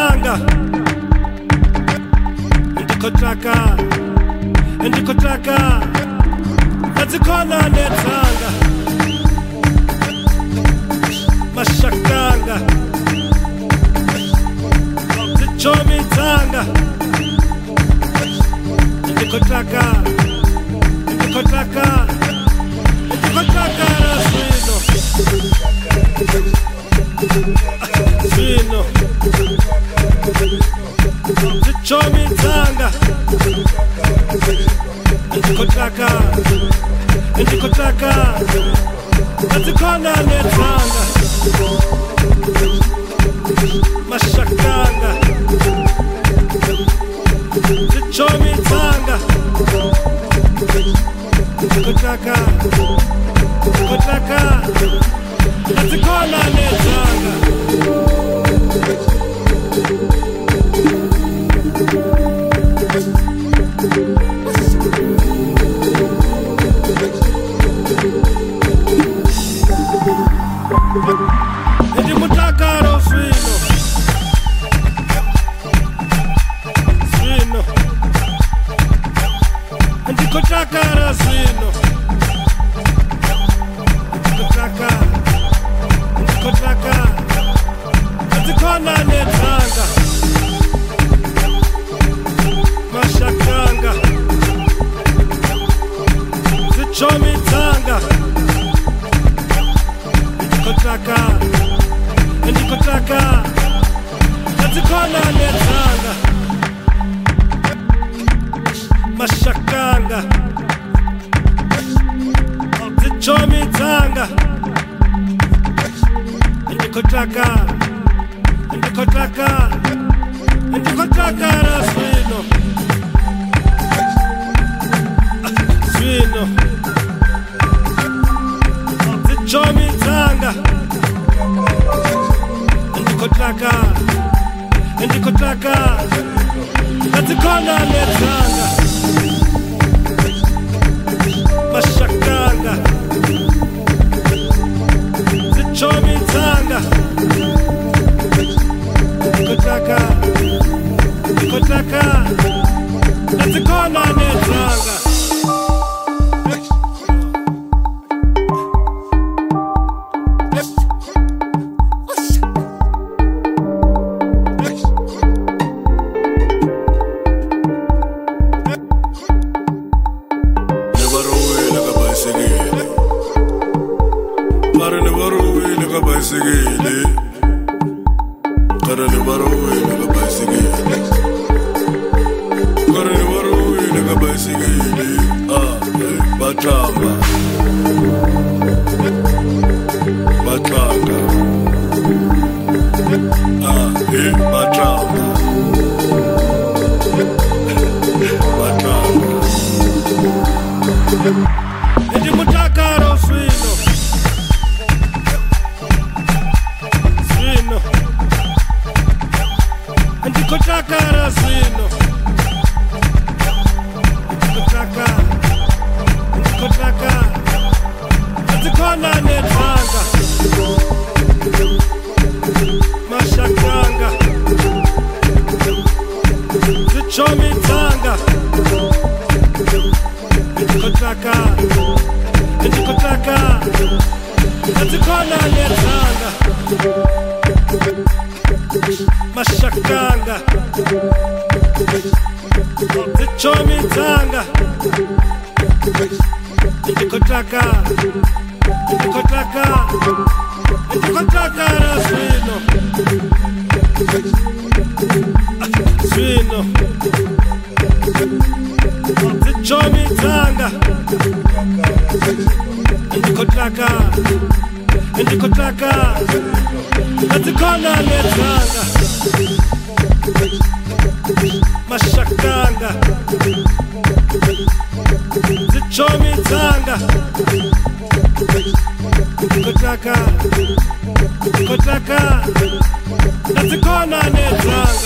Mitsanga Ndikotaka Nazikhona netsanga Mashakanga Zichomitsanga Ndikotaka raswino Swino Zichomitsanga Ndikotaka Nazikhona netsanga Mashakanga Zichomitsanga Ndikotaka Nazikhona netsanga Ndimutakaro swino Ndikotakara swino Ndikotaka Nazikhona netsanga Mashakanga Zichomitsanga Ndikotaka Nazikhona netsanga Mashakanga Zichomitsanga Ndikotaka raswino Swino Zichomitsanga Ndikotaka Nazikhona netsanga Mashakanga Zichomitsanga Ndikotaka Nazikhona netsanga Ndimutakaro swino Ndikotakara swino Ndikotaka Nazikhona netsanga Mashakanga Zichomitsanga Ndikotaka Nazikhona netsanga Mashakanga Zichomitsanga Ndikotaka raswino Swino Zichomitsanga Ndikotaka Nazikhona netsanga Mashakanga Zichomitsanga Ndikotaka Nazikhona netsanga